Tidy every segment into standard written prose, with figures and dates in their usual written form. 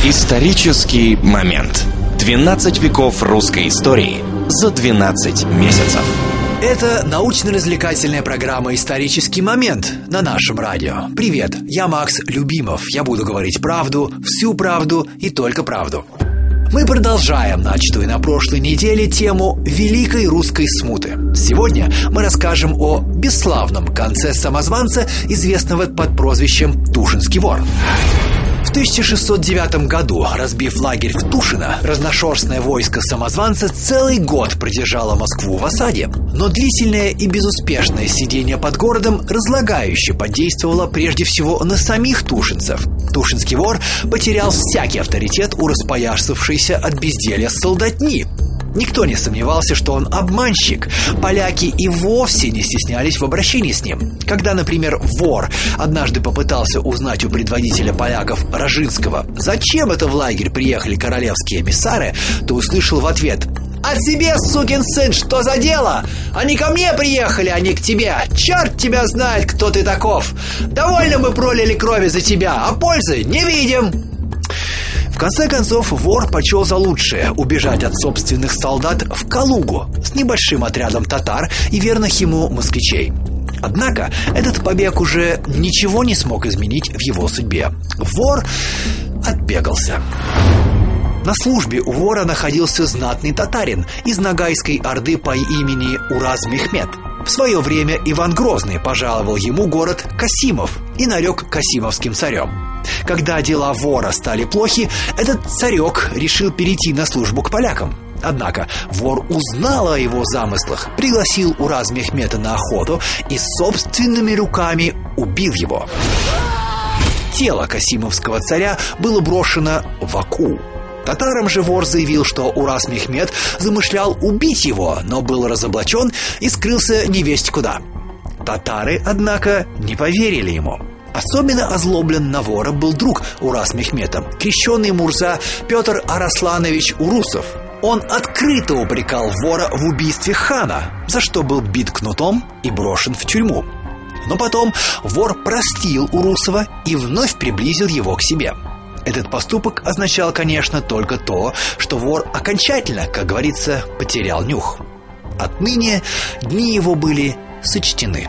Исторический момент. 12 веков русской истории за 12 месяцев. Это научно-развлекательная программа «Исторический момент» на нашем радио. Привет, я Макс Любимов. Я буду говорить правду, всю правду и только правду. Мы продолжаем начатую на прошлой неделе тему Великой Русской Смуты. Сегодня мы расскажем о бесславном конце самозванца, известного под прозвищем Тушинский вор. В 1609 году, разбив лагерь в Тушино, разношерстное войско самозванца целый год продержало Москву в осаде. Но длительное и безуспешное сидение под городом разлагающе подействовало прежде всего на самих тушинцев. Тушинский вор потерял всякий авторитет у распоясавшейся от безделья солдатни. Никто не сомневался, что он обманщик. Поляки и вовсе не стеснялись в обращении с ним. Когда, например, вор однажды попытался узнать у предводителя поляков Рожинского, зачем это в лагерь приехали королевские эмиссары, то услышал в ответ: «А тебе, сукин сын, что за дело? Они ко мне приехали, а не к тебе. Черт тебя знает, кто ты таков. Довольно мы пролили крови за тебя, а пользы не видим». В конце концов, вор почел за лучшее убежать от собственных солдат в Калугу с небольшим отрядом татар и верных ему москвичей. Однако этот побег уже ничего не смог изменить в его судьбе. Вор отбегался. На службе у вора находился знатный татарин из Ногайской орды по имени Ураз-Мехмед. В свое время Иван Грозный пожаловал ему город Касимов и нарек Касимовским царем. Когда дела вора стали плохи, этот царек решил перейти на службу к полякам. Однако вор узнал о его замыслах, пригласил Ураз-Мехмеда на охоту и собственными руками убил его. Тело Касимовского царя было брошено в Аку. Татарам же вор заявил, что Ураз-Мехмед замышлял убить его, но был разоблачен и скрылся невесть куда. Татары, однако, не поверили ему. Особенно озлоблен на вора был друг Ураз-Мехмеда, крещеный Мурза Петр Арасланович Урусов. Он открыто упрекал вора в убийстве хана, за что был бит кнутом и брошен в тюрьму. Но потом вор простил Урусова и вновь приблизил его к себе. Этот поступок означал, конечно, только то, что вор окончательно, как говорится, потерял нюх. Отныне дни его были сочтены.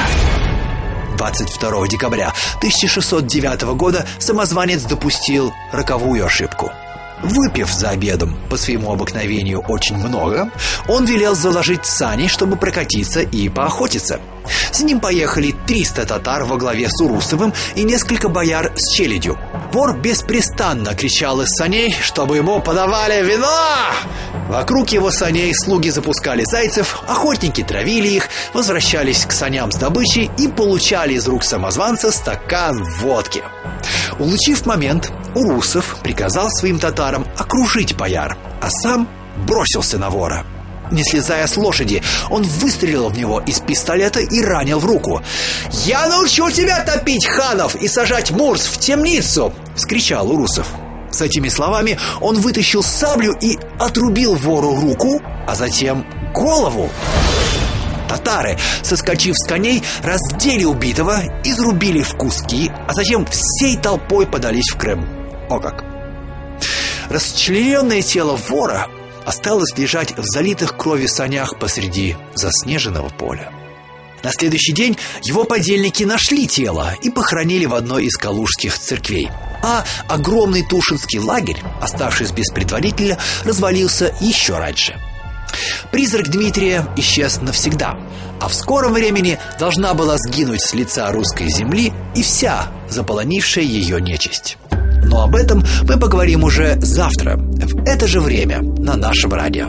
22 декабря 1609 года самозванец допустил роковую ошибку. Выпив за обедом по своему обыкновению очень много, он велел заложить сани, чтобы прокатиться и поохотиться. С ним поехали 300 татар во главе с Урусовым и несколько бояр с челядью. Вор беспрестанно кричал из саней, чтобы ему подавали вино. Вокруг его саней слуги запускали зайцев, охотники травили их, возвращались к саням с добычей и получали из рук самозванца стакан водки. Улучив момент, Урусов приказал своим татарам окружить бояр, а сам бросился на вора. Не слезая с лошади, он выстрелил в него из пистолета и ранил в руку. «Я научу тебя топить ханов и сажать мурс в темницу!» — вскричал Урусов. С этими словами он вытащил саблю и отрубил вору руку, а затем голову. Татары, соскочив с коней, раздели убитого, изрубили в куски, а затем всей толпой подались в Крым. О как! Расчлененное тело вора осталось лежать в залитых кровью санях посреди заснеженного поля. На следующий день его подельники нашли тело и похоронили в одной из калужских церквей. А огромный Тушинский лагерь, оставшись без предводителя, развалился еще раньше. Призрак Дмитрия исчез навсегда, а в скором времени должна была сгинуть с лица русской земли и вся заполонившая ее нечисть. Но об этом мы поговорим уже завтра, в это же время, на нашем радио.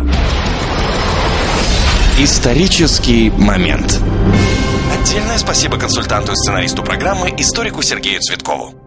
Исторический момент. Отдельное спасибо консультанту и сценаристу программы, историку Сергею Цветкову.